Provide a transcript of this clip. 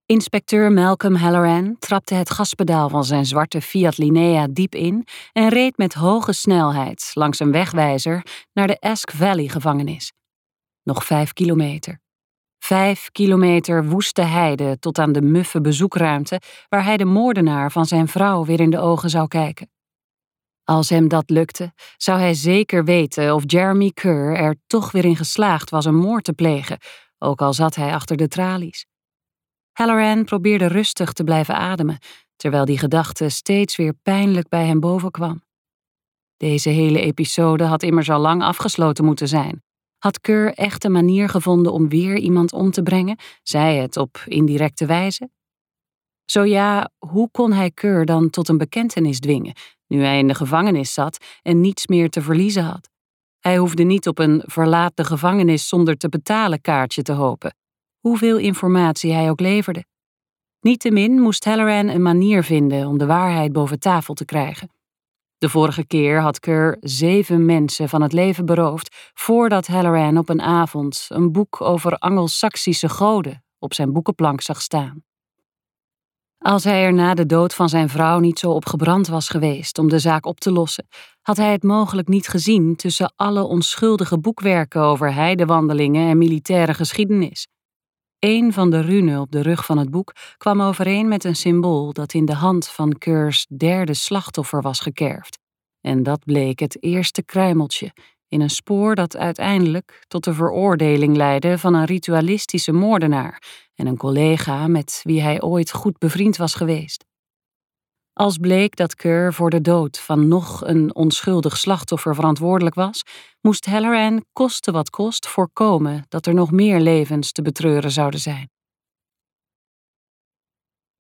Inspecteur Malcolm Halloran trapte het gaspedaal van zijn zwarte Fiat Linea diep in en reed met hoge snelheid langs een wegwijzer naar de Esk Valley-gevangenis. Nog 5 kilometer. 5 kilometer woeste heide tot aan de muffe bezoekruimte waar hij de moordenaar van zijn vrouw weer in de ogen zou kijken. Als hem dat lukte, zou hij zeker weten of Jeremy Kerr er toch weer in geslaagd was een moord te plegen, ook al zat hij achter de tralies. Halloran probeerde rustig te blijven ademen, terwijl die gedachte steeds weer pijnlijk bij hem bovenkwam. Deze hele episode had immers al lang afgesloten moeten zijn. Had Kerr echt een manier gevonden om weer iemand om te brengen, zij het op indirecte wijze? Zo ja, hoe kon hij Kerr dan tot een bekentenis dwingen, nu hij in de gevangenis zat en niets meer te verliezen had? Hij hoefde niet op een verlaat de gevangenis zonder te betalen kaartje te hopen, hoeveel informatie hij ook leverde. Niettemin moest Halloran een manier vinden om de waarheid boven tafel te krijgen. De vorige keer had Kerr 7 mensen van het leven beroofd voordat Halloran op een avond een boek over Angelsaksische goden op zijn boekenplank zag staan. Als hij er na de dood van zijn vrouw niet zo op gebrand was geweest om de zaak op te lossen, had hij het mogelijk niet gezien tussen alle onschuldige boekwerken over heidewandelingen en militaire geschiedenis. Een van de runen op de rug van het boek kwam overeen met een symbool dat in de hand van Kerrs 3e slachtoffer was gekerfd. En dat bleek het eerste kruimeltje in een spoor dat uiteindelijk tot de veroordeling leidde van een ritualistische moordenaar en een collega met wie hij ooit goed bevriend was geweest. Als bleek dat Kerr voor de dood van nog een onschuldig slachtoffer verantwoordelijk was, moest Halloran koste wat kost voorkomen dat er nog meer levens te betreuren zouden zijn.